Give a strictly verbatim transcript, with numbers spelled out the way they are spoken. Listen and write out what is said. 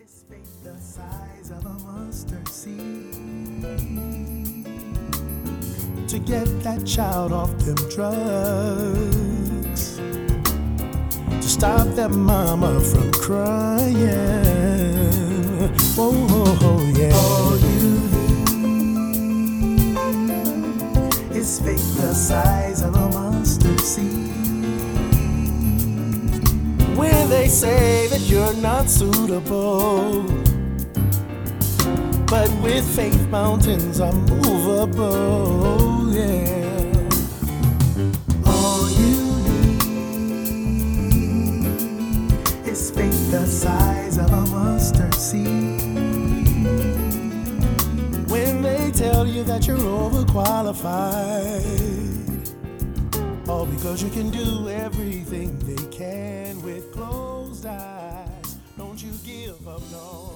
His faith the size of a mustard seed to get that child off them drugs, to stop that mama from crying. Oh, oh, oh yeah. All you need is faith the size of a mustard seed. When they say that you're not suitable, but with faith mountains are movable, yeah. All you need is faith the size of a mustard seed. When they tell you that you're overqualified, all because you can do everything they can with closed eyes, don't you give up, no.